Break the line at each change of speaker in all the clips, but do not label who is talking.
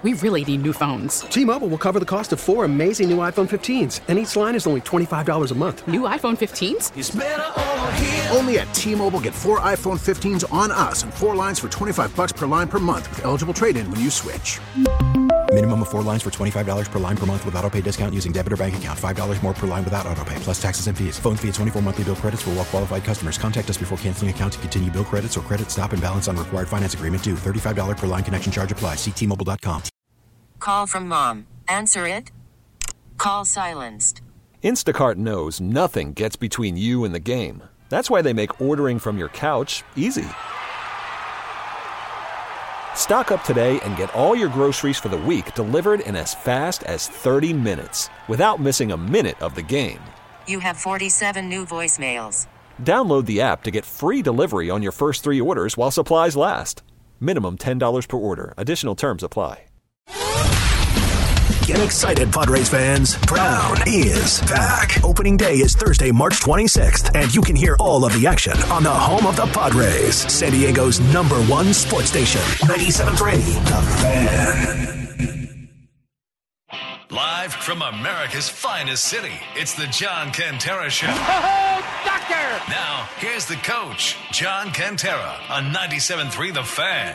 We really need new phones.
T-Mobile will cover the cost of 4 amazing new iPhone 15s, and each line is only $25 a month.
New iPhone 15s?
It's better over here.
Only at T-Mobile, get 4 iPhone 15s on us and 4 lines for $25 per line per month with eligible trade-in when you switch.
Minimum of 4 lines for $25 per line per month with autopay discount using debit or bank account. $5 more per line without autopay, plus taxes and fees. Phone fee at 24 monthly bill credits for well-qualified customers. Contact us before canceling account to continue bill credits or credit stop and balance on required finance agreement due. $35 per line connection charge applies. See T-Mobile.com.
Call from mom. Answer it. Call silenced.
Instacart knows nothing gets between you and the game. That's why they make ordering from your couch easy. Stock up today and get all your groceries for the week delivered in as fast as 30 minutes without missing a minute of the game.
You have 47 new voicemails.
Download the app to get free delivery on your first 3 orders while supplies last. Minimum $10 per order. Additional terms apply.
Get excited, Padres fans. Brown is back. Opening day is Thursday, March 26th, and you can hear all of the action on the home of the Padres, San Diego's #1 sports station, 97.3 The Fan.
Live from America's finest city, it's the John Cantera Show.
Oh, doctor!
Now, here's the coach, John Cantera, on 97.3 The Fan.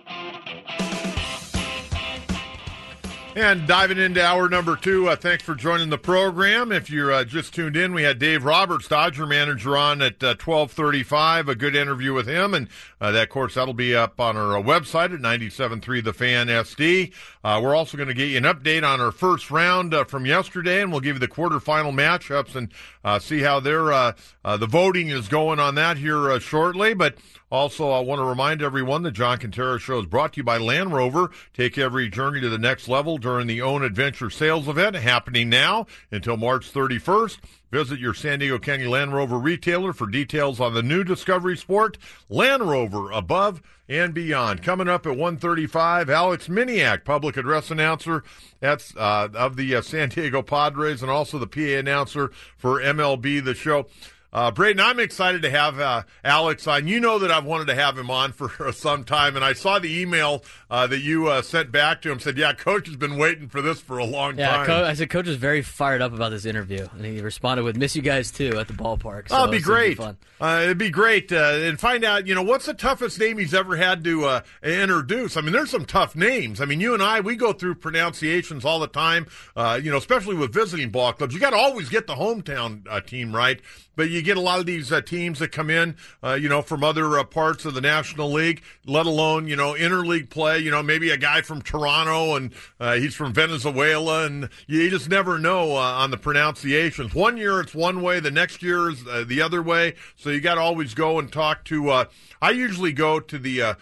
And diving into hour number 2, thanks for joining the program. If you're just tuned in, we had Dave Roberts, Dodger manager, on at 12:35. A good interview with him, and that, of course, that'll be up on our website at 97.3 The Fan SD. We're also going to get you an update on our first round from yesterday, and we'll give you the quarterfinal matchups and see how the voting is going on that here shortly. But also, I want to remind everyone the John Cantera Show is brought to you by Land Rover. Take every journey to the next level during the Own Adventure sales event happening now until March 31st. Visit your San Diego County Land Rover retailer for details on the new Discovery Sport. Land Rover, above and beyond. Coming up at 1:35, Alex Miniak, public address announcer of the San Diego Padres, and also the PA announcer for MLB The Show. Braden, I'm excited to have Alex on. You know that I've wanted to have him on for some time, and I saw the email that you sent back to him. Said, yeah, Coach has been waiting for this for a long time.
I said, Coach is very fired up about this interview, and he responded with, miss you guys, too, at the ballpark. So
it'd be great. It'd be great. And find out, what's the toughest name he's ever had to introduce. I mean, there's some tough names. I mean, you and I, we go through pronunciations all the time, especially with visiting ball clubs. You got to always get the hometown team right. But you get a lot of these teams that come in, from other parts of the National League, let alone, interleague play, maybe a guy from Toronto and he's from Venezuela, and you just never know on the pronunciations. One year it's one way, the next year is the other way. So you got to always go and talk to, I usually go to the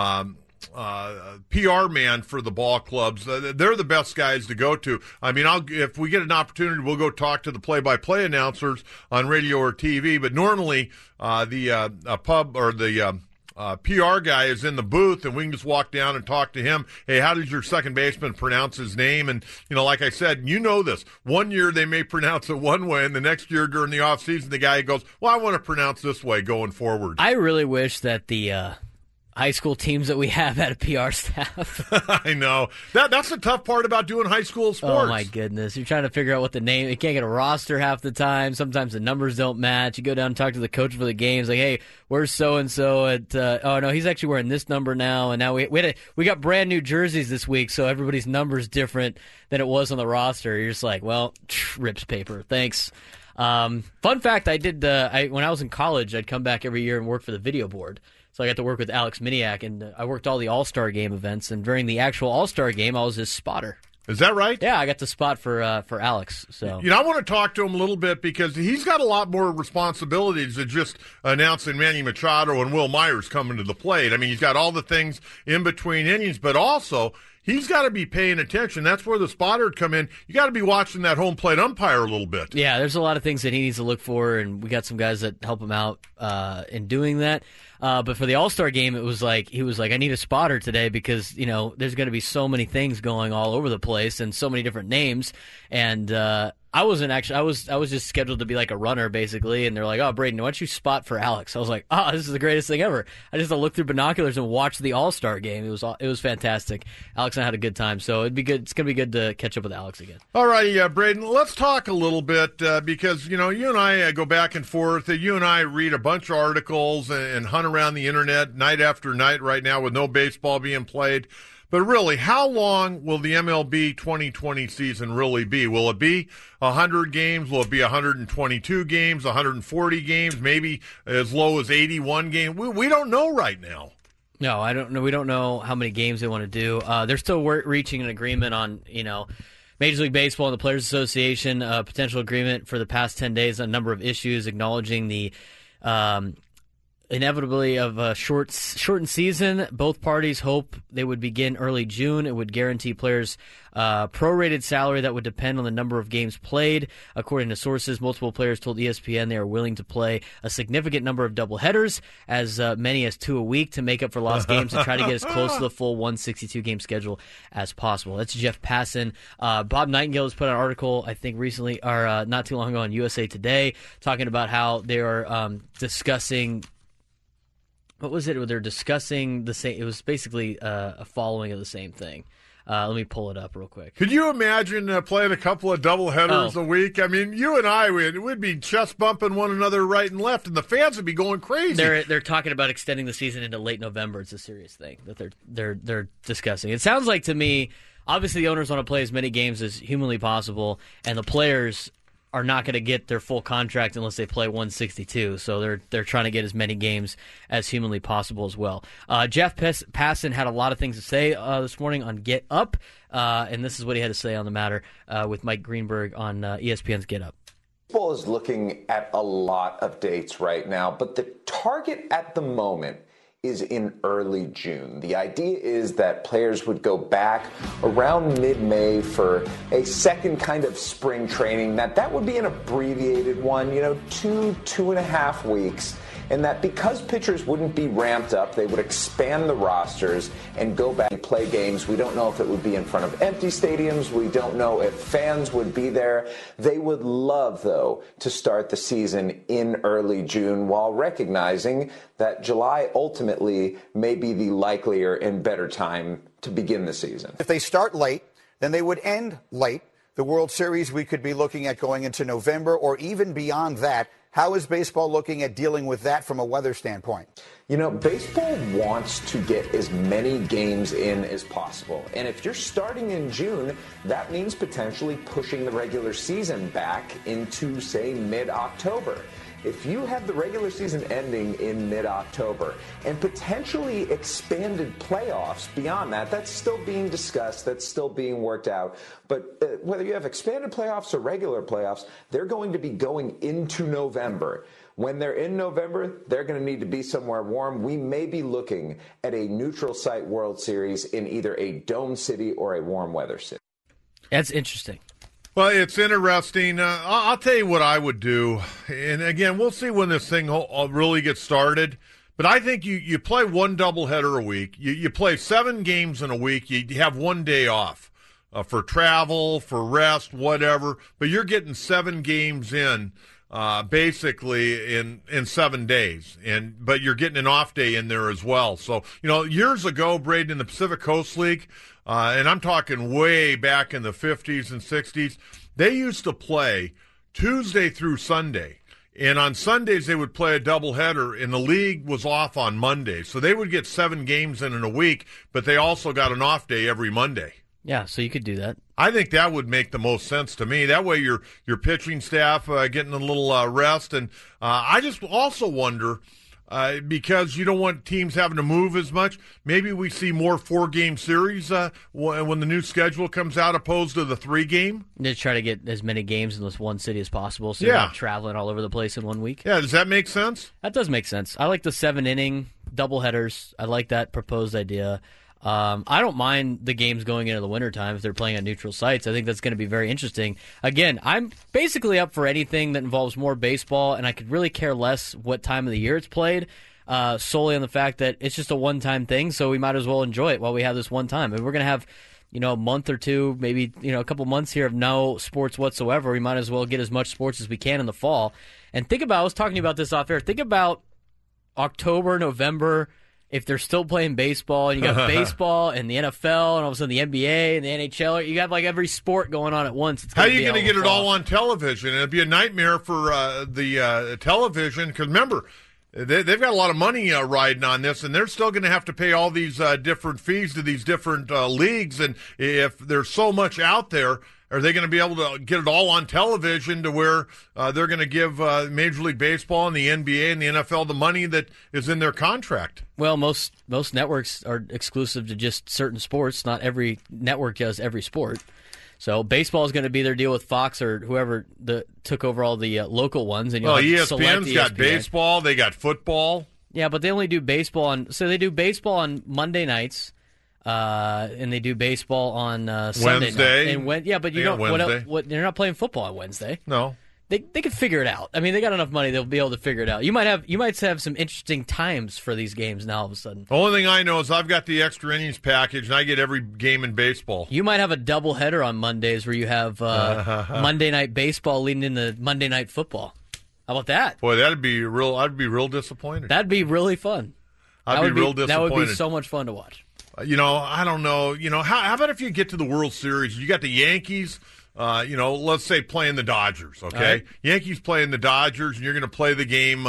PR man for the ball clubs. They're the best guys to go to. I mean, if we get an opportunity, we'll go talk to the play-by-play announcers on radio or TV. But normally, the pub or the PR guy is in the booth, and we can just walk down and talk to him. Hey, how does your second baseman pronounce his name? And, like I said, this. One year they may pronounce it one way, and the next year during the offseason, the guy goes, well, I want to pronounce this way going forward.
I really wish that the high school teams that we have had a PR staff.
I know. That's the tough part about doing high school sports.
Oh, my goodness. You're trying to figure out what the name. You can't get a roster half the time. Sometimes the numbers don't match. You go down and talk to the coach for the games. Like, hey, where's so-and-so at oh, no, he's actually wearing this number now. And now we got brand new jerseys this week, so everybody's number's different than it was on the roster. You're just like, well, rips paper. Thanks. Fun fact, I did when I was in college, I'd come back every year and work for the video board. So I got to work with Alex Miniak, and I worked all the All-Star Game events. And during the actual All-Star Game, I was his spotter.
Is that right?
Yeah, I got to spot for Alex. So
I want to talk to him a little bit because he's got a lot more responsibilities than just announcing Manny Machado and Will Myers coming to the plate. I mean, he's got all the things in between innings, but also he's got to be paying attention. That's where the spotter would come in. You got to be watching that home plate umpire a little bit.
Yeah, there's a lot of things that he needs to look for, and we got some guys that help him out in doing that. But for the All-Star Game, he was like, I need a spotter today because, there's going to be so many things going all over the place and so many different names. And I wasn't actually. I was just scheduled to be like a runner basically, and they're like, "Oh, Braden, why don't you spot for Alex?" I was like, "Oh, this is the greatest thing ever." I just looked through binoculars and watched the All-Star game. It was fantastic. Alex and I had a good time, so it'd be good. It's gonna be good to catch up with Alex again.
All right, Braden, let's talk a little bit because you and I go back and forth. You and I read a bunch of articles and hunt around the internet night after night right now with no baseball being played. But really, how long will the MLB 2020 season really be? Will it be 100 games? Will it be 122 games, 140 games, maybe as low as 81 games? We don't know right now.
No, I don't know. We don't know how many games they want to do. They're still reaching an agreement on, Major League Baseball and the Players Association, potential agreement for the past 10 days on a number of issues, acknowledging the inevitably of a shortened season. Both parties hope they would begin early June. It would guarantee players prorated salary that would depend on the number of games played. According to sources, multiple players told ESPN they are willing to play a significant number of doubleheaders, as many as 2 a week, to make up for lost games and try to get as close to the full 162-game schedule as possible. That's Jeff Passan. Bob Nightingale has put out an article, I think recently, or not too long ago, on USA Today, talking about how they are discussing. What was it? They're discussing the same. It was basically a following of the same thing. Let me pull it up real quick.
Could you imagine playing a couple of doubleheaders a week? I mean, you and I, we'd be chest bumping one another right and left, and the fans would be going crazy.
They're talking about extending the season into late November. It's a serious thing that they're discussing. It sounds like to me, obviously the owners want to play as many games as humanly possible, and the players are not going to get their full contract unless they play 162. So they're trying to get as many games as humanly possible as well. Jeff Passan had a lot of things to say this morning on Get Up, and this is what he had to say on the matter with Mike Greenberg on ESPN's Get Up.
Baseball is looking at a lot of dates right now, but the target at the moment is in early June. The idea is that players would go back around mid-May for a second kind of spring training, that would be an abbreviated one, 2.5 weeks. And that because pitchers wouldn't be ramped up, they would expand the rosters and go back and play games. We don't know if it would be in front of empty stadiums. We don't know if fans would be there. They would love, though, to start the season in early June, while recognizing that July ultimately may be the likelier and better time to begin the season.
If they start late, then they would end late. The World Series we could be looking at going into November or even beyond that. How is baseball looking at dealing with that from a weather standpoint?
Baseball wants to get as many games in as possible. And if you're starting in June, that means potentially pushing the regular season back into, say, mid-October. If you have the regular season ending in mid-October and potentially expanded playoffs beyond that, that's still being discussed, that's still being worked out. But whether you have expanded playoffs or regular playoffs, they're going to be going into November. When they're in November, they're going to need to be somewhere warm. We may be looking at a neutral site World Series in either a dome city or a warm weather city.
That's interesting.
Well, it's interesting. I'll tell you what I would do. And, again, we'll see when this thing really gets started. But I think you play one doubleheader a week. You play 7 games in a week. You have one day off for travel, for rest, whatever. But you're getting 7 games in basically in 7 days. But you're getting an off day in there as well. So, years ago, Braden, in the Pacific Coast League, and I'm talking way back in the 50s and 60s, they used to play Tuesday through Sunday. And on Sundays, they would play a doubleheader, and the league was off on Monday. So they would get 7 games in a week, but they also got an off day every Monday.
Yeah, so you could do that.
I think that would make the most sense to me. That way your pitching staff getting a little rest. And I just also wonder, because you don't want teams having to move as much, maybe we see more 4-game series when the new schedule comes out opposed to the 3-game.
Just try to get as many games in this one city as possible so you're not traveling all over the place in 1 week.
Yeah, does that make sense?
That does make sense. I like the 7-inning doubleheaders. I like that proposed idea. I don't mind the games going into the wintertime if they're playing on neutral sites. I think that's going to be very interesting. Again, I'm basically up for anything that involves more baseball, and I could really care less what time of the year it's played, solely on the fact that it's just a one-time thing, so we might as well enjoy it while we have this one time. And we're going to have a month or two, maybe, a couple months here of no sports whatsoever. We might as well get as much sports as we can in the fall. And I was talking to you about this off air, think about October, November, if they're still playing baseball, and you got baseball and the NFL and all of a sudden the NBA and the NHL, you got like every sport going on at once.
How are you going to get it all on television? And it'd be a nightmare for the television, because remember, they've got a lot of money riding on this, and they're still going to have to pay all these different fees to these different leagues. And if there's so much out there, are they going to be able to get it all on television to where they're going to give Major League Baseball and the NBA and the NFL the money that is in their contract?
Well, most networks are exclusive to just certain sports. Not every network does every sport. So baseball is going to be their deal with Fox or whoever took over all the local ones. And
ESPN's got baseball. They got football.
Yeah, but they only do baseball they do baseball on Monday nights. And they do baseball on Sunday
Wednesday.
Night. But you don't. What, they're not playing football on Wednesday.
No,
they can figure it out. I mean, they got enough money; they'll be able to figure it out. You might have some interesting times for these games now. All of a sudden,
the only thing I know is I've got the extra innings package, and I get every game in baseball.
You might have a doubleheader on Mondays where you have Monday night baseball leading into Monday night football. How about that?
Boy, that'd be real. I'd be real disappointed.
That'd be really fun.
I'd be real disappointed.
That would be so much fun to watch.
I don't know. How about if you get to the World Series, you got the Yankees, let's say playing the Dodgers, okay? Right. Yankees playing the Dodgers, and you're going to play the game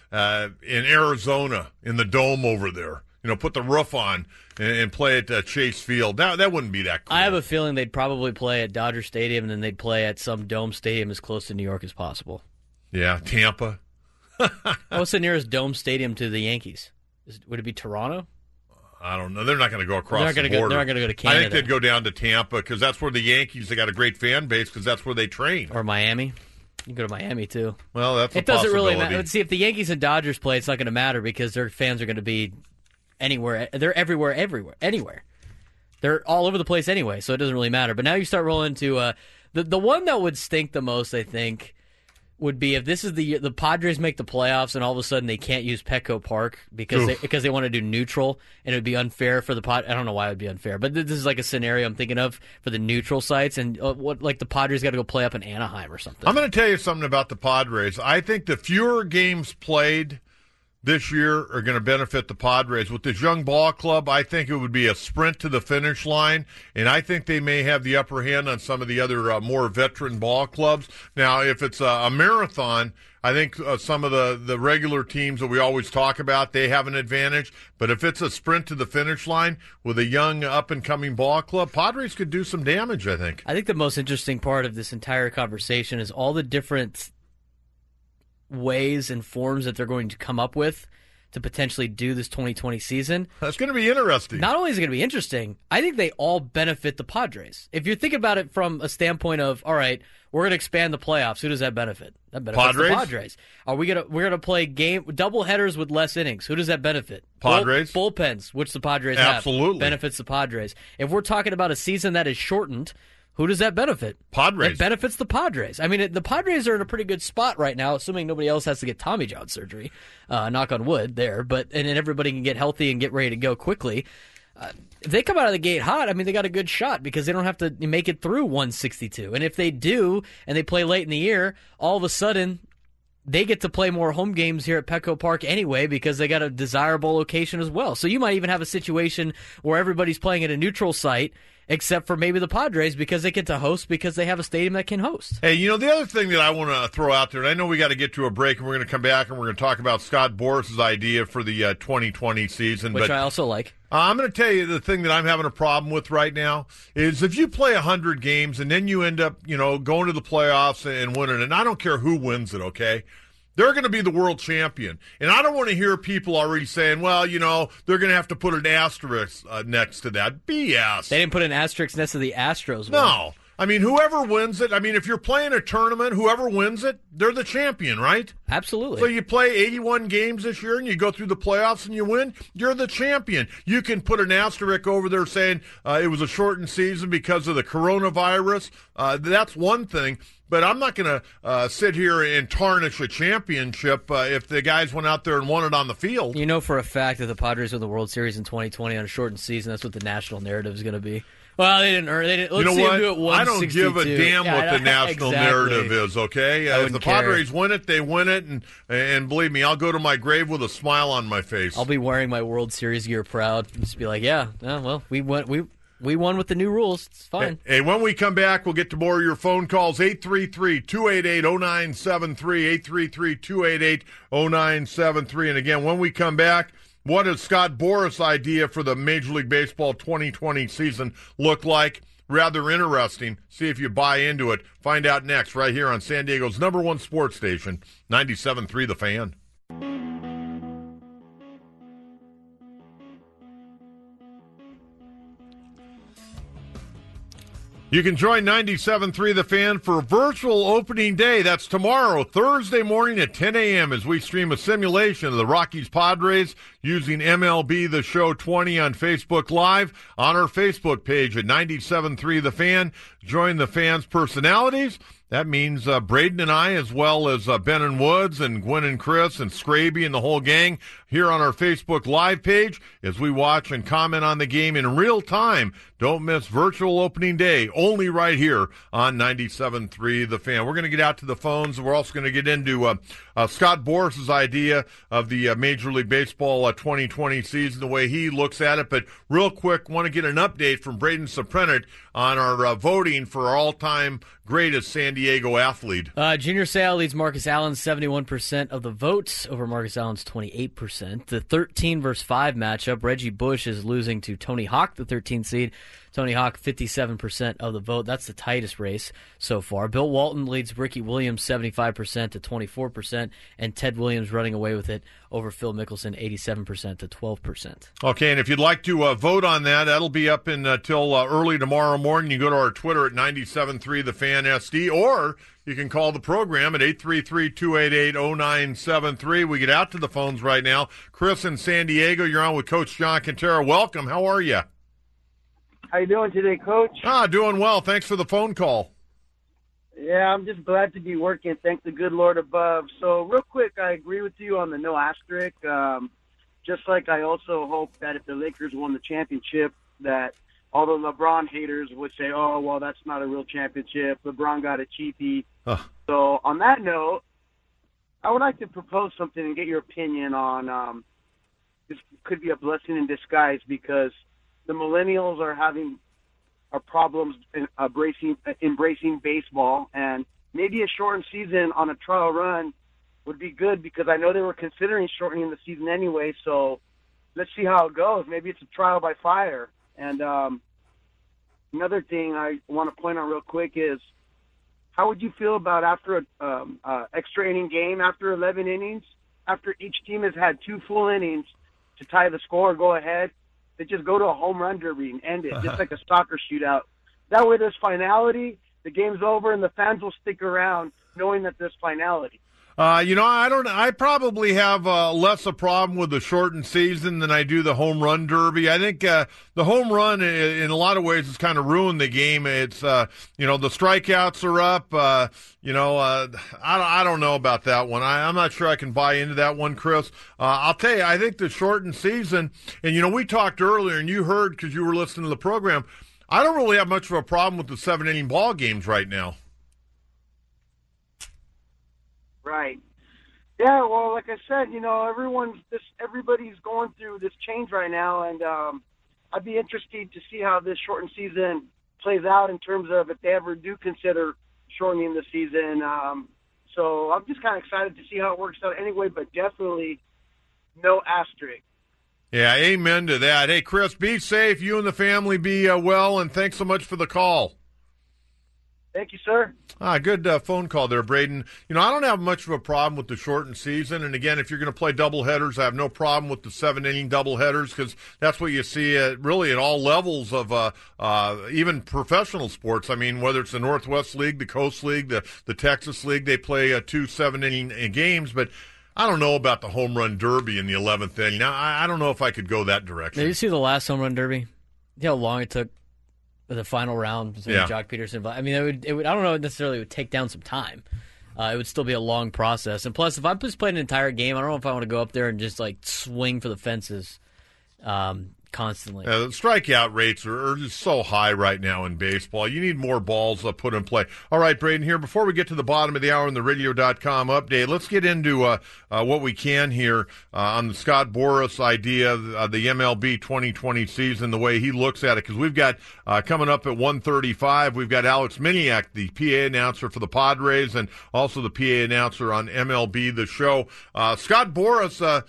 in Arizona in the dome over there. Put the roof on and play at Chase Field. That wouldn't be that cool.
I have a feeling they'd probably play at Dodger Stadium, and then they'd play at some dome stadium as close to New York as possible.
Yeah, Tampa.
What's the nearest dome stadium to the Yankees? Would it be Toronto?
I don't know. They're not going to go across the border.
They're not going to go to Canada.
I think they'd go down to Tampa because that's where the Yankees, they got a great fan base because that's where they train.
Or Miami. You can go to Miami, too.
Well, that's
It doesn't really matter. Let's see, if the Yankees and Dodgers play, it's not going to matter because their fans are going to be anywhere. They're everywhere, anywhere. They're all over the place anyway, so it doesn't really matter. But now you start rolling to the one that would stink the most, I think, would be if this is the Padres make the playoffs and all of a sudden they can't use Petco Park because they want to do neutral, and it would be unfair for the I don't know why it would be unfair, but this is like a scenario I'm thinking of for the neutral sites, and the Padres got to go play up in Anaheim or something.
I'm going to tell you something about the Padres. I think the fewer games played this year are going to benefit the Padres. With this young ball club, I think it would be a sprint to the finish line, and I think they may have the upper hand on some of the other more veteran ball clubs. Now, if it's a marathon, I think some of the regular teams that we always talk about, they have an advantage. But if it's a sprint to the finish line with a young up-and-coming ball club, Padres could do some damage, I think.
I think the most interesting part of this entire conversation is all the different ways and forms that they're going to come up with to potentially do this 2020 season.
That's going to be interesting.
Not only is it going to be interesting, I think they all benefit the Padres. If you think about it from a standpoint of, all right, we're going to expand the playoffs, who does that benefit? That benefits the Padres. We're going to play double headers with less innings. Who does that benefit?
Padres.
Bullpens, which the Padres
Absolutely.
have, benefits the Padres. If we're talking about a season that is shortened, who does that benefit?
Padres.
It benefits the Padres. I mean, the Padres are in a pretty good spot right now, assuming nobody else has to get Tommy John surgery. Knock on wood there. And then everybody can get healthy and get ready to go quickly. If they come out of the gate hot, I mean, they got a good shot because they don't have to make it through 162. And if they do, and they play late in the year, all of a sudden they get to play more home games here at Petco Park anyway because they got a desirable location as well. So you might even have a situation where everybody's playing at a neutral site except for maybe the Padres because they get to host because they have a stadium that can host.
Hey, the other thing that I want to throw out there, and I know we got to get to a break, and we're going to come back and we're going to talk about Scott Boras' idea for the 2020 season.
Which I also like.
I'm going to tell you the thing that I'm having a problem with right now is if you play 100 games and then you end up, going to the playoffs and winning, and I don't care who wins it, okay? They're going to be the world champion. And I don't want to hear people already saying, well, they're going to have to put an asterisk next to that. BS.
They didn't put an asterisk next to the Astros.
No. I mean, whoever wins it, if you're playing a tournament, whoever wins it, they're the champion, right?
Absolutely.
So you play 81 games this year and you go through the playoffs and you win, you're the champion. You can put an asterisk over there saying it was a shortened season because of the coronavirus. That's one thing. But I'm not going to sit here and tarnish a championship if the guys went out there and won it on the field.
For a fact that the Padres win the World Series in 2020 on a shortened season, that's what the national narrative is going to be. Well, they didn't earn. They didn't. Let's
you know
see
what?
them do it 162.
I don't give a damn what the national narrative is. Okay, if the Padres win it, they win it, and believe me, I'll go to my grave with a smile on my face.
I'll be wearing my World Series gear proud. Just be like, yeah, well, we won. We won with the new rules. It's fine.
Hey, when we come back, we'll get to more of your phone calls. 833-288-0973, 833-288-0973. And again, when we come back, what does Scott Boras' idea for the Major League Baseball 2020 season look like? Rather interesting. See if you buy into it. Find out next right here on San Diego's #1 sports station, 97.3 The Fan. You can join 97.3 The Fan for virtual opening day. That's tomorrow, Thursday morning at 10 a.m. as we stream a simulation of the Rockies Padres using MLB The Show 20 on Facebook Live on our Facebook page at 97.3 The Fan. Join the fans' personalities. That means Braden and I, as well as Ben and Woods and Gwen and Chris and Scraby and the whole gang here on our Facebook Live page as we watch and comment on the game in real time. Don't miss virtual opening day, only right here on 97.3 The Fan. We're going to get out to the phones. We're also going to get into Scott Boras' idea of the Major League Baseball 2020 season, the way he looks at it. But real quick, want to get an update from Braden Soprenet on our voting for our all-time greatest San Diego athlete.
Junior Seau leads Marcus Allen 71% of the votes over Marcus Allen's 28%. The 13 versus 5 matchup, Reggie Bush is losing to Tony Hawk, the 13th seed. Tony Hawk, 57% of the vote. That's the tightest race so far. Bill Walton leads Ricky Williams 75% to 24%, and Ted Williams running away with it over Phil Mickelson 87% to 12%.
Okay, and if you'd like to vote on that, that'll be up until early tomorrow morning. You go to our Twitter at 97.3 The Fan SD, or you can call the program at 833-288-0973. We get out to the phones right now. Chris in San Diego, you're on with Coach John Quintero. Welcome. How are you?
How you doing today, Coach?
Doing well. Thanks for the phone call.
Yeah, I'm just glad to be working. Thank the good Lord above. So real quick, I agree with you on the no asterisk. Just like I also hope that if the Lakers won the championship, that all the LeBron haters would say, oh, well, that's not a real championship. LeBron got a cheapie. So on that note, I would like to propose something and get your opinion on this could be a blessing in disguise, because the millennials are having problems in embracing baseball, and maybe a shortened season on a trial run would be good, because I know they were considering shortening the season anyway. So let's see how it goes. Maybe it's a trial by fire. And another thing I want to point out real quick is, how would you feel about after an extra inning game, after 11 innings, after each team has had 2 full innings to tie the score or go ahead, they just go to a home run derby and end it, just like a soccer shootout. That way there's finality, the game's over, and the fans will stick around knowing that there's finality.
I probably have less a problem with the shortened season than I do the home run derby. I think the home run, in a lot of ways, has kind of ruined the game. It's the strikeouts are up. I don't know about that one. I'm not sure I can buy into that one, Chris. I'll tell you, I think the shortened season, and we talked earlier, and you heard because you were listening to the program. I don't really have much of a problem with the 7-inning ball games right now.
Right. Yeah, well, like I said, everybody's going through this change right now, and I'd be interested to see how this shortened season plays out in terms of if they ever do consider shortening the season. So I'm just kind of excited to see how it works out anyway, but definitely no asterisk.
Yeah, amen to that. Hey, Chris, be safe. You and the family be well, and thanks so much for the call.
Thank you, sir.
Good phone call there, Braden. I don't have much of a problem with the shortened season. And again, if you're going to play doubleheaders, I have no problem with the 7-inning doubleheaders, because that's what you see really at all levels of even professional sports. I mean, whether it's the Northwest League, the Coast League, the Texas League, they play 2 7-inning games. But I don't know about the home run derby in the 11th inning. Now, I don't know if I could go that direction.
Did you see the last home run derby? You know how long it took? The final round, Jock Peterson. I mean, it would. I don't know necessarily it would take down some time. It would still be a long process. And plus, if I'm just playing an entire game, I don't know if I want to go up there and just swing for the fences. Because constantly.
The strikeout rates are just so high right now in baseball. You need more balls put in play. All right, Braden, here, before we get to the bottom of the hour in the radio.com update, let's get into what we can here on the Scott Boras idea of the MLB 2020 season, the way he looks at it, because we've got coming up at 1:35, we've got Alex Miniak, the PA announcer for the Padres, and also the PA announcer on MLB The Show. Scott Boras,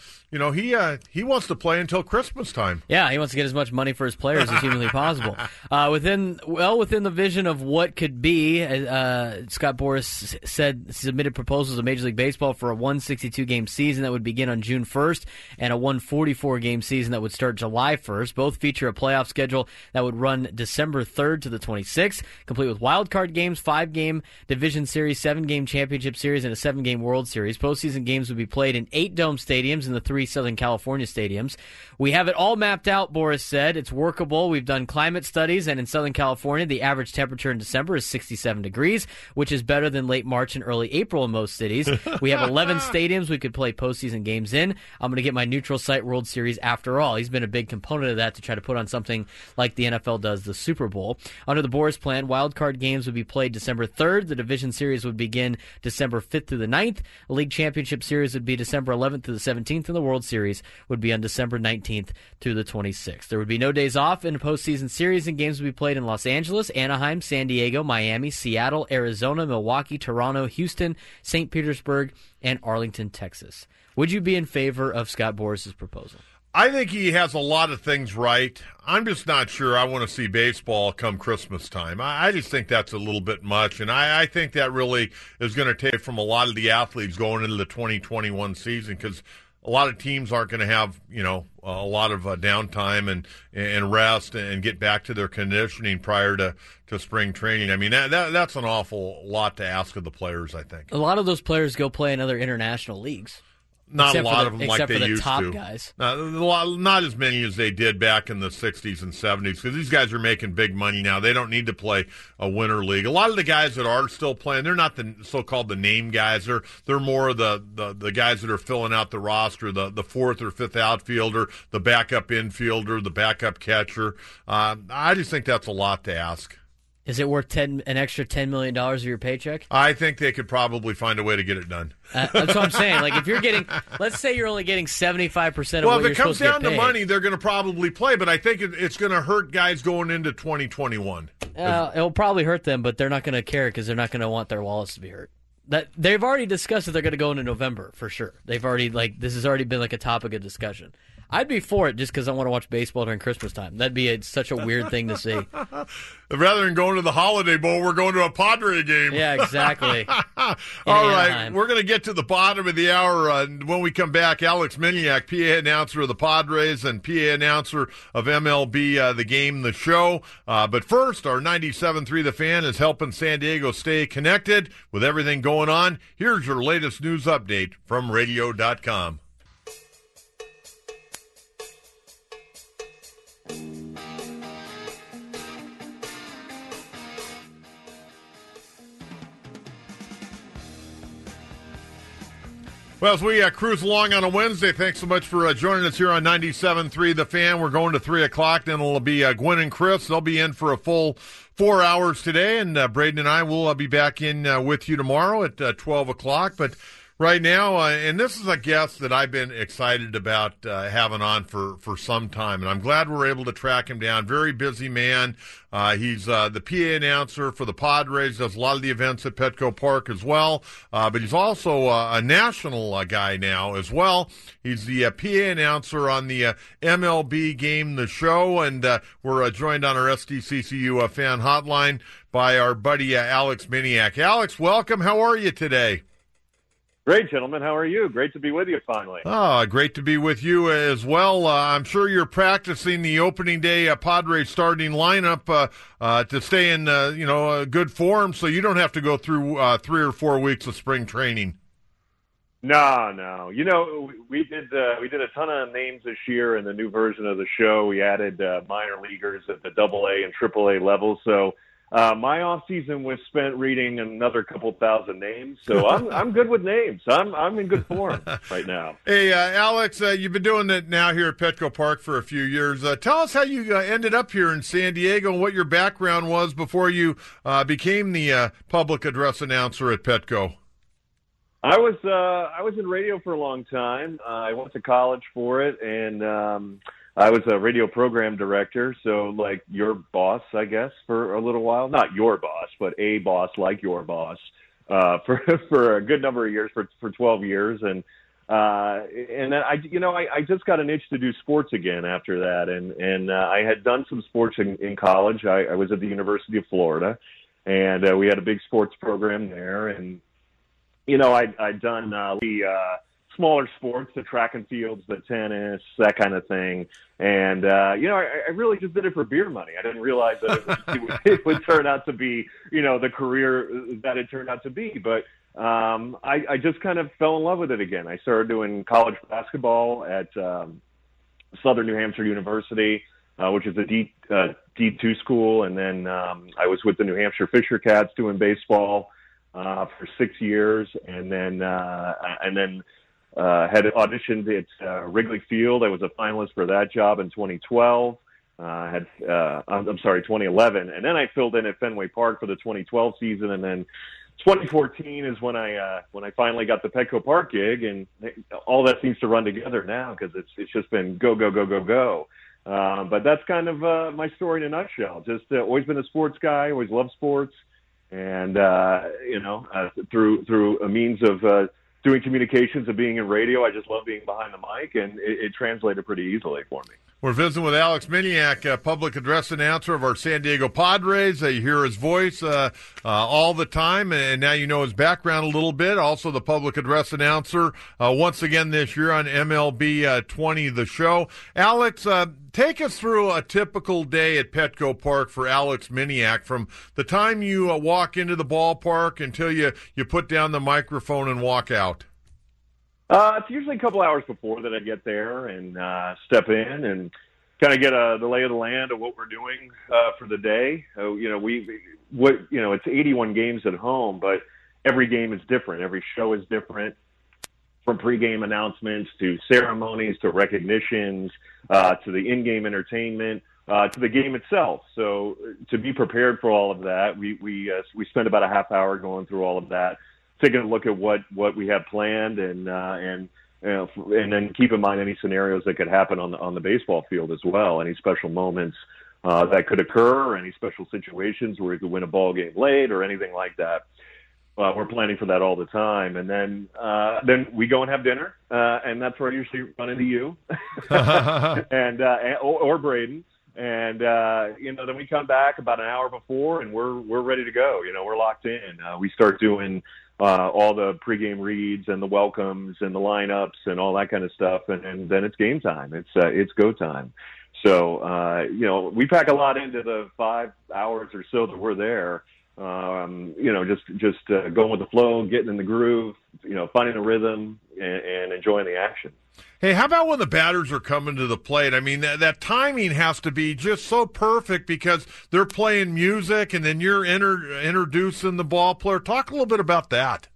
he wants to play until Christmas time.
Yeah, he wants to get as much money for his players as humanly possible. Within the vision of what could be, Scott Boras submitted proposals to Major League Baseball for a 162-game season that would begin on June 1st and a 144-game season that would start July 1st. Both feature a playoff schedule that would run December 3rd to the 26th, complete with wild card games, 5-game division series, 7-game championship series, and a 7-game World Series. Postseason games would be played in 8 dome stadiums in the 3 Southern California stadiums. We have it all mapped out, Boras said. It's workable. We've done climate studies, and in Southern California, the average temperature in December is 67 degrees, which is better than late March and early April in most cities. We have 11 stadiums we could play postseason games in. I'm going to get my neutral site World Series after all. He's been a big component of that to try to put on something like the NFL does the Super Bowl. Under the Boras plan, wild card games would be played December 3rd. The division series would begin December 5th through the 9th. The league championship series would be December 11th through the 17th, and the World Series would be on December 19th through the 26th. There would be no days off in a postseason series, and games would be played in Los Angeles, Anaheim, San Diego, Miami, Seattle, Arizona, Milwaukee, Toronto, Houston, St. Petersburg, and Arlington, Texas. Would you be in favor of Scott Boras' proposal?
I think he has a lot of things right. I'm just not sure I want to see baseball come Christmas time. I just think that's a little bit much, and I think that really is going to take from a lot of the athletes going into the 2021 season, because a lot of teams aren't going to have, a lot of downtime and rest and get back to their conditioning prior to spring training. I mean, that's an awful lot to ask of the players, I think.
A lot of those players go play in other international leagues.
Not a lot of them like they used to.
Except for the top guys.
Not as many as they did back in the 60s and 70s, because these guys are making big money now. They don't need to play a winter league. A lot of the guys that are still playing, they're not the so-called the name guys. They're more of the guys that are filling out the roster, the fourth or fifth outfielder, the backup infielder, the backup catcher. I just think that's a lot to ask.
Is it worth an extra $10 million of your paycheck?
I think they could probably find a way to get it done.
That's what I'm saying. Like, if you're getting, let's say you're only getting 75% of what you're supposed to get paid.
Well, if it comes down to money, they're going to probably play, but I think it's going to hurt guys going into 2021.
It'll probably hurt them, but they're not going to care because they're not going to want their wallets to be hurt. They've already discussed that they're going to go into November for sure. They've already this has already been like a topic of discussion. I'd be for it just because I want to watch baseball during Christmas time. That'd be such a weird thing to see.
Rather than going to the Holiday Bowl, we're going to a Padre game.
Yeah, exactly.
All right, we're going to get to the bottom of the hour. When we come back, Alex Miniak, PA announcer of the Padres and PA announcer of MLB, The Game, The Show. But first, our 97.3 The Fan is helping San Diego stay connected with everything going on. Here's your latest news update from radio.com. Well, as we cruise along on a Wednesday, thanks so much for joining us here on 97.3 The Fan. We're going to 3 o'clock. Then it'll be Gwen and Chris. They'll be in for a full 4 hours today. And Braden and I will be back in with you tomorrow at 12 o'clock. But right now, and this is a guest that I've been excited about having on for some time. And I'm glad we're able to track him down. Very busy man. He's the PA announcer for the Padres, does a lot of the events at Petco Park as well. But he's also a national guy now as well. He's the PA announcer on the MLB Game, The Show. And we're joined on our SDCCU fan hotline by our buddy Alex Miniak. Alex, welcome. How are you today?
Great, gentlemen. How are you? Great to be with you finally.
Great to be with you as well. I'm sure you're practicing the opening day Padres starting lineup to stay in good form, so you don't have to go through 3 or 4 weeks of spring training.
No. We did a ton of names this year in the new version of the show. We added minor leaguers at the AA and AAA level, so My off season was spent reading another couple thousand names, so I'm good with names. I'm in good form right now.
Hey, Alex, you've been doing it now here at Petco Park for a few years. Tell us how you ended up here in San Diego and what your background was before you became the public address announcer at Petco.
I was in radio for a long time. I went to college for it, and I was a radio program director, so like your boss, I guess, for a little while. Not your boss, but a boss like your boss for a good number of years, for 12 years. And then I just got an itch to do sports again after that. And I had done some sports in college. I was at the University of Florida, and we had a big sports program there. And, I'd done the smaller sports, the track and fields, the tennis, that kind of thing. And, I really just did it for beer money. I didn't realize that it would turn out to be, the career that it turned out to be. But I just kind of fell in love with it again. I started doing college basketball at Southern New Hampshire University, which is a D2 school. And then I was with the New Hampshire Fisher Cats doing baseball for 6 years. And then had auditioned at Wrigley Field. I was a finalist for that job in 2012. 2011. And then I filled in at Fenway Park for the 2012 season. And then 2014 is when I finally got the Petco Park gig, and all that seems to run together now because it's just been go. But that's kind of my story in a nutshell. Just always been a sports guy, always loved sports. And, through a means of doing communications and being in radio, I just love being behind the mic, and it translated pretty easily for me.
We're visiting with Alex Miniak, public address announcer of our San Diego Padres. You hear his voice all the time, and now you know his background a little bit. Also the public address announcer once again this year on MLB 20 The Show. Alex, take us through a typical day at Petco Park for Alex Miniak, from the time you walk into the ballpark until you put down the microphone and walk out.
It's usually a couple hours before that I get there and step in and kind of get the lay of the land of what we're doing for the day. It's 81 games at home, but every game is different. Every show is different, from pregame announcements to ceremonies to recognitions to the in-game entertainment to the game itself. So to be prepared for all of that, we spend about a half hour going through all of that, taking a look at what we have planned, and then keep in mind any scenarios that could happen on the baseball field as well, any special moments that could occur, or any special situations where we could win a ball game late or anything like that. We're planning for that all the time, and then we go and have dinner, and that's where I usually run into you, or Braden. And then we come back about an hour before, and we're ready to go. We're locked in. We start doing all the pregame reads and the welcomes and the lineups and all that kind of stuff, and then it's game time. It's go time. So we pack a lot into the 5 hours or so that we're there. Just going with the flow, getting in the groove, finding the rhythm, and enjoying the action.
Hey, how about when the batters are coming to the plate? I mean, that timing has to be just so perfect because they're playing music and then you're introducing the ball player. Talk a little bit about that.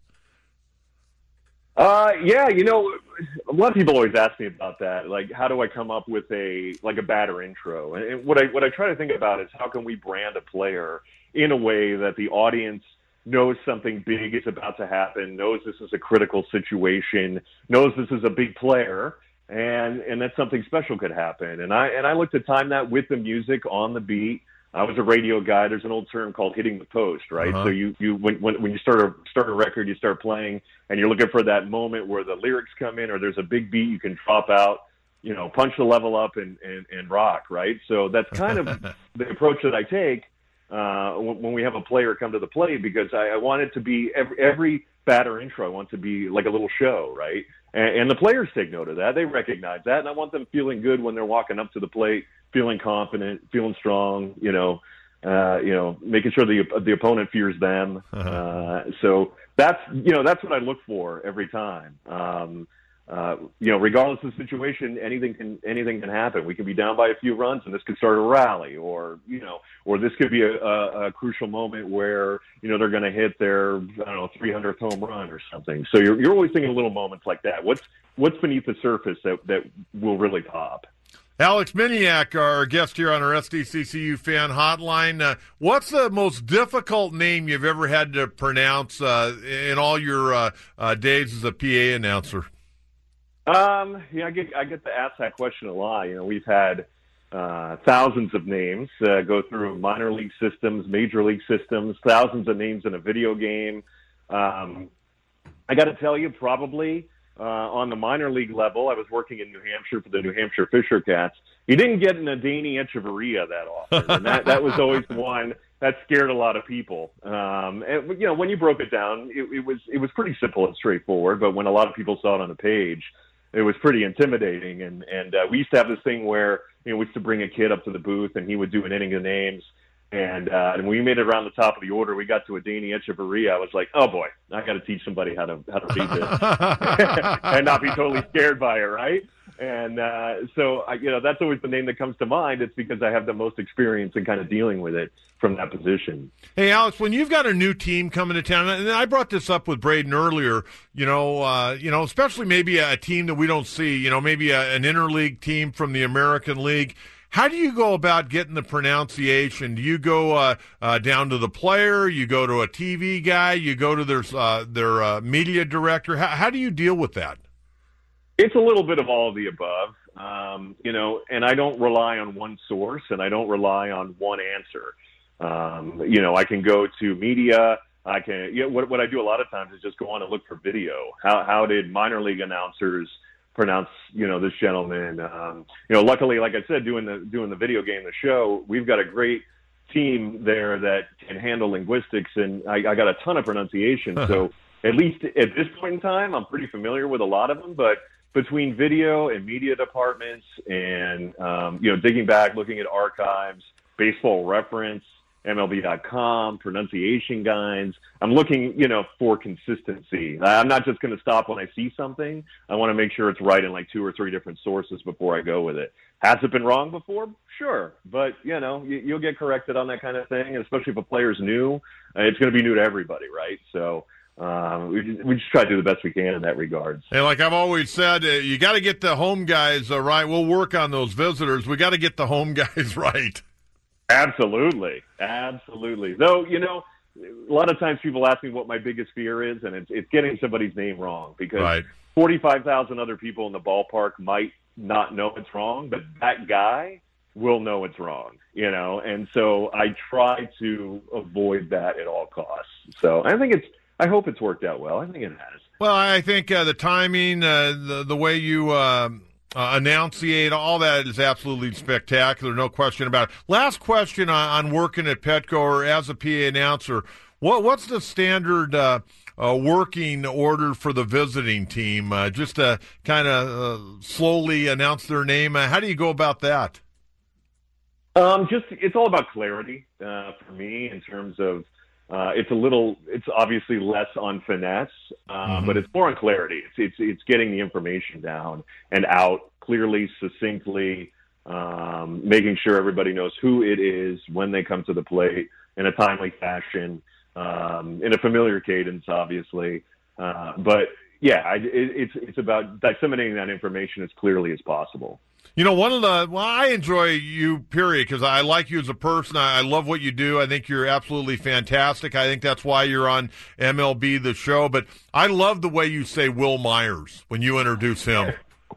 A lot of people always ask me about that. Like, how do I come up with a batter intro? And what I try to think about is how can we brand a player in a way that the audience knows something big is about to happen, knows this is a critical situation, knows this is a big player, and that something special could happen. And I look to time that with the music on the beat. I was a radio guy. There's an old term called hitting the post, right?
Uh-huh.
So when you start a record, you start playing, and you're looking for that moment where the lyrics come in, or there's a big beat you can drop out, punch the level up and rock, right? So that's kind of the approach that I take when we have a player come to the plate, because I want it to be every batter intro. I want it to be like a little show, right? And the players take note of that. They recognize that, and I want them feeling good when they're walking up to the plate, feeling confident, feeling strong. Making sure the opponent fears them. So that's what I look for every time. regardless of the situation, anything can happen. We can be down by a few runs, and this could start a rally, or this could be a crucial moment where they're going to hit their 300th home run or something. So you're always thinking of little moments like that. What's beneath the surface that will really pop?
Alex Miniak, our guest here on our SDCCU fan hotline. What's the most difficult name you've ever had to pronounce in all your days as a PA announcer?
I get to ask that question a lot. We've had thousands of names go through minor league systems, major league systems, thousands of names in a video game. I got to tell you, probably on the minor league level, I was working in New Hampshire for the New Hampshire Fisher Cats. You didn't get an Adeiny Echeverria that often, and that was always one that scared a lot of people. And when you broke it down, it was pretty simple and straightforward. But when a lot of people saw it on a page, it was pretty intimidating. And we used to have this thing where we used to bring a kid up to the booth, and he would do an inning of names. And when we made it around the top of the order, we got to Adeiny Echeverria. I was like, oh boy, I got to teach somebody how to read this and not be totally scared by it, right? And so that's always the name that comes to mind. It's because I have the most experience in kind of dealing with it from that position.
Hey, Alex, when you've got a new team coming to town, and I brought this up with Braden earlier, especially maybe a team that we don't see, maybe an interleague team from the American League. How do you go about getting the pronunciation? Do you go down to the player? You go to a TV guy? You go to their media director? How do you deal with that?
It's a little bit of all of the above, and I don't rely on one source, and I don't rely on one answer. I can go to media. I can. What I do a lot of times is just go on and look for video. How did minor league announcers pronounce this gentleman? Luckily, like I said, doing the video game, the show, we've got a great team there that can handle linguistics, and I got a ton of pronunciation. So at least at this point in time, I'm pretty familiar with a lot of them. But between video and media departments, and digging back, looking at archives, Baseball Reference, MLB.com, pronunciation guides. I'm looking, for consistency. I'm not just going to stop when I see something. I want to make sure it's right in like 2 or 3 different sources before I go with it. Has it been wrong before? Sure. But, you'll get corrected on that kind of thing, especially if a player's new. It's going to be new to everybody, right? So we just try to do the best we can in that regard.
And like I've always said, you got to get the home guys right. We'll work on those visitors. We got to get the home guys right.
Absolutely. Though, a lot of times people ask me what my biggest fear is, and it's getting somebody's name wrong, because 45,000 other people in the ballpark might not know it's wrong, but that guy will know it's wrong, and so I try to avoid that at all costs. So I hope it's worked out well. I think it has.
Well, I think the timing, the way you enunciate, all that is absolutely spectacular, no question about it. Last question on working at Petco or as a PA announcer, what's the standard working order for the visiting team? Just to kind of slowly announce their name. How do you go about that?
It's all about clarity for me in terms of it's obviously less on finesse, but it's more on clarity. It's getting the information down and out clearly, succinctly, making sure everybody knows who it is when they come to the plate in a timely fashion, in a familiar cadence, obviously. But yeah, it's about disseminating that information as clearly as possible.
I enjoy you, period, because I like you as a person. I love what you do. I think you're absolutely fantastic. I think that's why you're on MLB The Show. But I love the way you say Will Myers when you introduce him.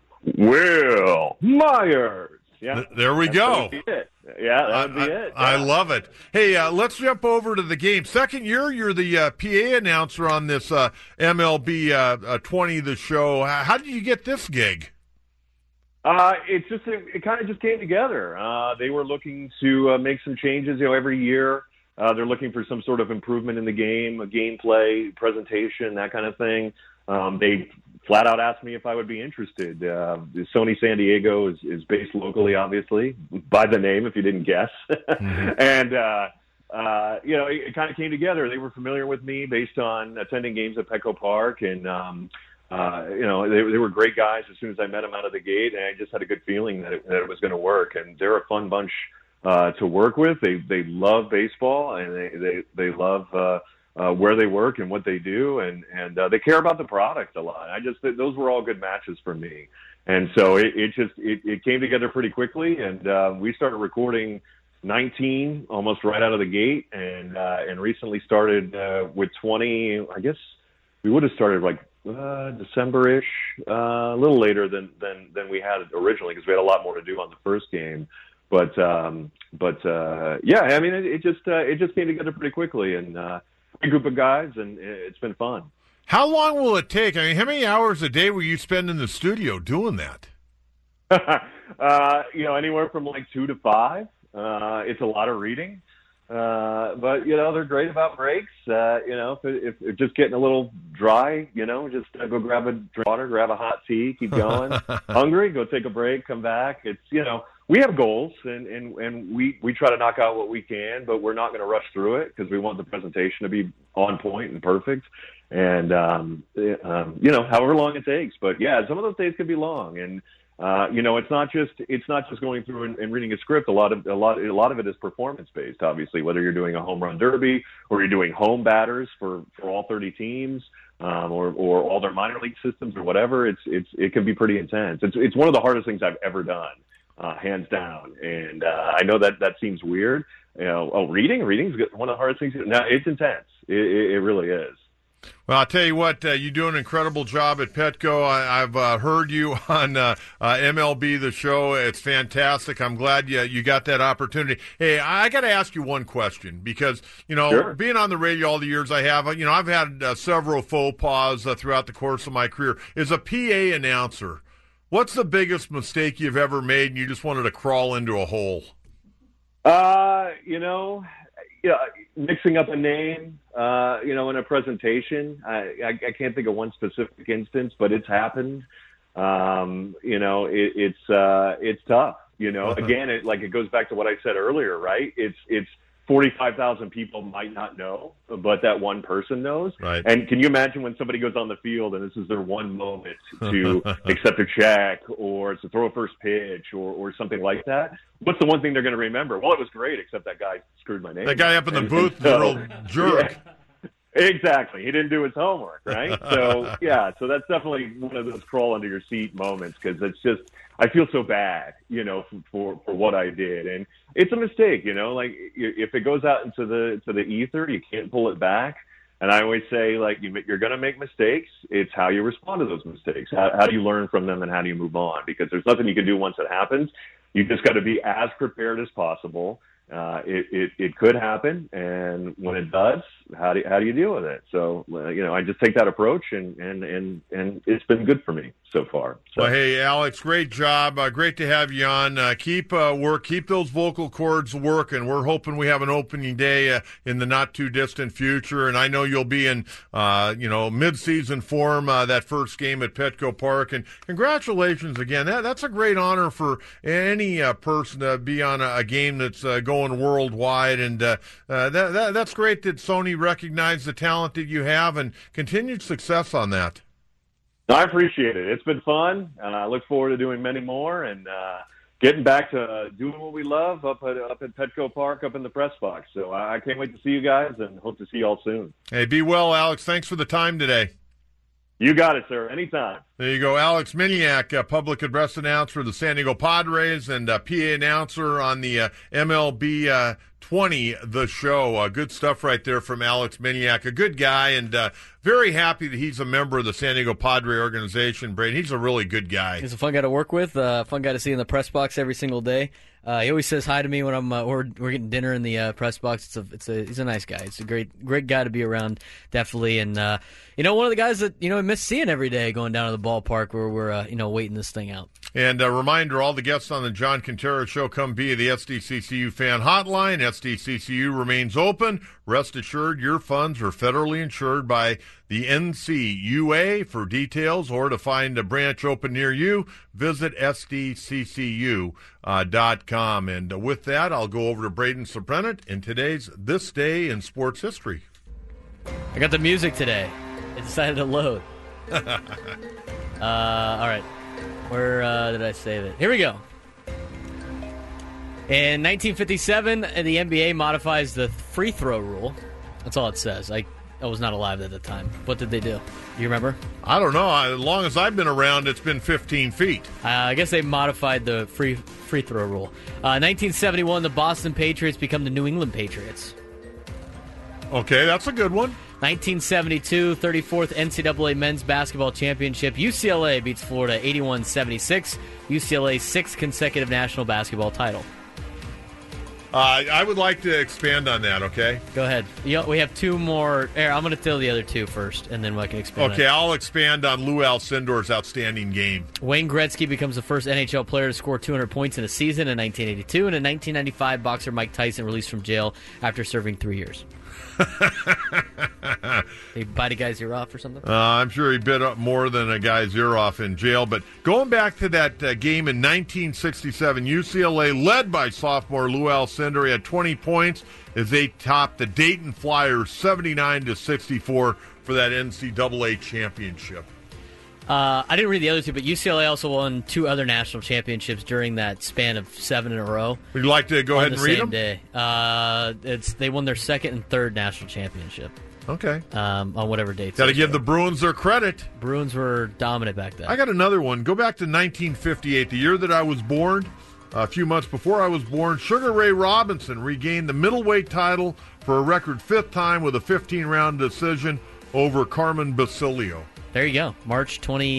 Will Myers. Yeah,
there we go.
That'd be it. Yeah, that'd be it. Yeah.
I love it. Hey, let's jump over to the game. Second year, you're the PA announcer on this MLB 20 The Show. How did you get this gig?
It kind of just came together. They were looking to make some changes, every year. They're looking for some sort of improvement in the game, a gameplay, presentation, that kind of thing. They flat out asked me if I would be interested. Sony San Diego is based locally, obviously, by the name, if you didn't guess. And, it kind of came together. They were familiar with me based on attending games at Petco Park, and They were great guys as soon as I met them out of the gate, and I just had a good feeling that it was going to work. And they're a fun bunch to work with. They love baseball, and they love where they work and what they do, and they care about the product a lot. Those were all good matches for me. And so it came together pretty quickly, and we started recording 19 almost right out of the gate, and recently started with 20. I guess we would have started like December-ish, a little later than we had originally, because we had a lot more to do on the first game. But yeah, I mean, it just came together pretty quickly, and a group of guys, and it's been fun.
How long will it take? I mean, how many hours a day will you spend in the studio doing that?
Anywhere from like 2 to 5. It's a lot of reading. But they're great about breaks. If just getting a little dry, just go grab a drink of water, grab a hot tea, keep going. Hungry, go take a break, come back. It's, we have goals, and we try to knock out what we can, but we're not going to rush through it because we want the presentation to be on point and perfect. And, however long it takes. But yeah, some of those days could be long. And, it's not just going through and reading a script. A lot of it is performance based, obviously, whether you're doing a home run derby or you're doing home batters for all 30 teams, or all their minor league systems or whatever. It can be pretty intense. It's one of the hardest things I've ever done, hands down. And, I know that seems weird. Reading's one of the hardest things. No, it's intense. It really is.
Well, I'll tell you what, you do an incredible job at Petco. I've heard you on MLB The Show. It's fantastic. I'm glad you got that opportunity. Hey, I got to ask you one question because,
Sure.
Being on the radio all the years I have, I've had several faux pas throughout the course of my career. As a PA announcer, what's the biggest mistake you've ever made and you just wanted to crawl into a hole? Mixing up a name, in a presentation. I can't think of one specific instance, but it's happened. It's tough. Again, it goes back to what I said earlier, right? It's 45,000 people might not know, but that one person knows. Right.
And can you imagine when somebody goes on the field and this is their one moment to accept a check or to throw a first pitch or something like that? What's the one thing they're going to remember? Well, it was great, except that guy screwed my name.
That guy up in the booth, the real jerk.
Yeah, exactly. He didn't do his homework, right? So, so that's definitely one of those crawl under your seat moments because it's just, I feel so bad, for what I did. And it's a mistake, if it goes out into the ether, you can't pull it back. And I always say, you're going to make mistakes. It's how you respond to those mistakes. How do you learn from them and how do you move on? Because there's nothing you can do once it happens. You just got to be as prepared as possible. It could happen, and when it does, how do you deal with it? So, I just take that approach, and it's been good for me so far. So.
Well, hey, Alex, great job. Great to have you on. Keep those vocal cords working. We're hoping we have an opening day in the not too distant future, and I know you'll be in mid-season form that first game at Petco Park. And congratulations again. That's a great honor for any person to be on a game that's going worldwide, and that's great that Sony recognized the talent that you have and continued success on that.
I appreciate it. It's been fun, and I look forward to doing many more and getting back to doing what we love up at Petco Park, up in the press box. So I can't wait to see you guys and hope to see you all soon.
Hey, be well, Alex. Thanks for the time today.
You got it, sir. Anytime.
There you go. Alex Miniak, public address announcer of the San Diego Padres and PA announcer on the MLB 20, The Show. Good stuff right there from Alex Miniak. A good guy, and very happy that he's a member of the San Diego Padre organization, Braden. He's a really good guy.
He's a fun guy to work with, fun guy to see in the press box every single day. He always says hi to me when we're getting dinner in the press box. He's a nice guy. It's a great guy to be around, definitely. And one of the guys that I miss seeing every day going down to the ballpark where we're waiting this thing out.
And a reminder: all the guests on the John Quintero Show come via the SDCCU fan hotline. SDCCU remains open. Rest assured, your funds are federally insured by the NCUA. For details or to find a branch open near you, visit SDCCU.com. And with that, I'll go over to Braden Soprenet in today's This Day in Sports History.
I got the music today. It decided to load. All right. Where did I save it? Here we go. In 1957, the NBA modifies the free throw rule. That's all it says. I was not alive at the time. What did they do? Do you remember?
I don't know. As long as I've been around, it's been 15 feet.
I guess they modified the free throw rule. 1971, the Boston Patriots become the New England Patriots.
Okay, that's a good one.
1972, 34th NCAA Men's Basketball Championship. UCLA beats Florida 81-76. UCLA's 6th consecutive national basketball title.
I would like to expand on that, okay?
Go ahead. We have two more. I'm going to tell the other two first, and then I can expand.
Okay, I'll expand on Lou Alcindor's outstanding game.
Wayne Gretzky becomes the first NHL player to score 200 points in a season in 1982, and in 1995, boxer Mike Tyson released from jail after serving 3 years. They bite a guy's ear off or something?
I'm sure he bit up more than a guy's ear off in jail. But going back to that game in 1967, UCLA, led by sophomore Lou Alcindor, had 20 points as they topped the Dayton Flyers 79-64 for that NCAA championship.
I didn't read the other two, but UCLA also won 2 other national championships during that span of 7 in a row.
Would you like to go ahead and read them?
Day. They won their 2nd and 3rd national championship.
Okay.
On whatever dates.
Got to give the Bruins their credit.
Bruins were dominant back then.
I got another one. Go back to 1958, the year that I was born. A few months before I was born, Sugar Ray Robinson regained the middleweight title for a record 5th time with a 15-round decision over Carmen Basilio.
There you go. March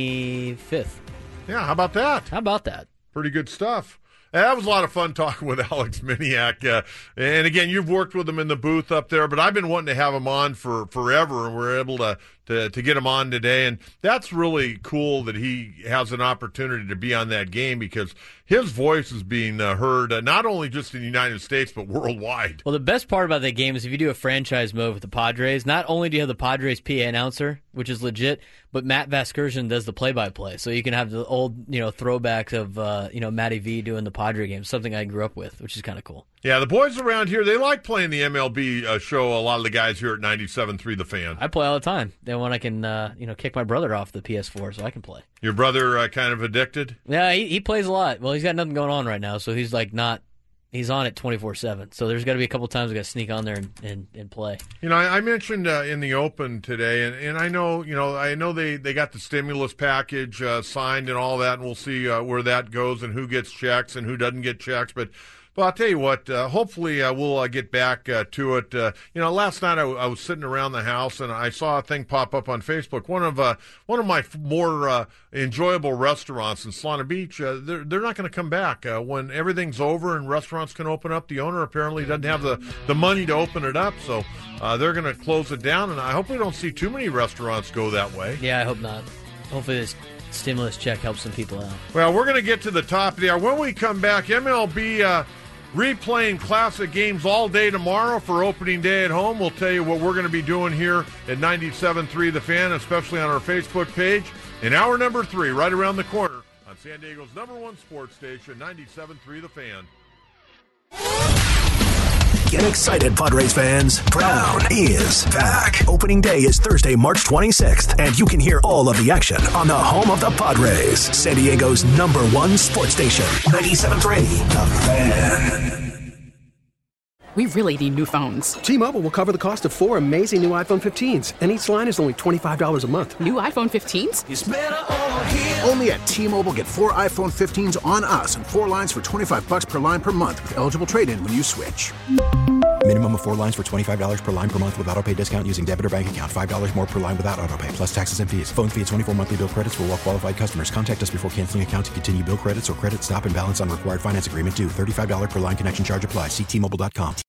25th.
Yeah, how about that?
How about that?
Pretty good stuff. That was a lot of fun talking with Alex Miniak. And again, you've worked with him in the booth up there, but I've been wanting to have him on for forever, and we're able to get him on today. And that's really cool that he has an opportunity to be on that game, because his voice is being heard not only just in the United States, but worldwide.
Well, the best part about that game is if you do a franchise mode with the Padres, not only do you have the Padres PA announcer, which is legit, but Matt Vasgersian does the play-by-play. So you can have the old, throwbacks of, Matty V doing the Padre games, something I grew up with, which is kind of cool.
Yeah, the boys around here, they like playing the MLB show, a lot of the guys here at 97.3 The Fan.
I play all the time. Then when I can, kick my brother off the PS4 so I can play.
Your brother kind of addicted?
Yeah, he plays a lot. Well, he's got nothing going on right now, so he's he's on it 24/7. So there's got to be a couple times I got to sneak on there and play.
I mentioned in the Open today, and I know they got the stimulus package signed and all that, and we'll see where that goes and who gets checks and who doesn't get checks. But I'll tell you what, hopefully we'll get back to it. Last night I was sitting around the house and I saw a thing pop up on Facebook. One of my more enjoyable restaurants in Solana Beach, they're not going to come back. When everything's over and restaurants can open up, the owner apparently doesn't have the money to open it up, so they're going to close it down, and I hope we don't see too many restaurants go that way.
Yeah, I hope not. Hopefully this stimulus check helps some people out.
Well, we're going to get to the top of the hour. When we come back, MLB replaying classic games all day tomorrow for opening day at home. We'll tell you what we're going to be doing here at 97.3 The Fan, especially on our Facebook page. In hour number 3, right around the corner on San Diego's #1 sports station, 97.3 The Fan.
Get excited, Padres fans. Brown is back. Opening day is Thursday, March 26th, and you can hear all of the action on the home of the Padres, San Diego's #1 sports station, 97.3 The Fan.
We really need new phones.
T-Mobile will cover the cost of 4 amazing new iPhone 15s, and each line is only $25 a month.
New iPhone 15s?
It's better over here. Only at T-Mobile, get 4 iPhone 15s on us and 4 lines for $25 per line per month with eligible trade-in when you switch.
Minimum of 4 lines for $25 per line per month with autopay discount using debit or bank account. $5 more per line without autopay, plus taxes and fees. Phone fee at 24 monthly bill credits for well-qualified customers. Contact us before canceling account to continue bill credits or credit stop and balance on required finance agreement due. $35 per line connection charge applies. See T-Mobile.com.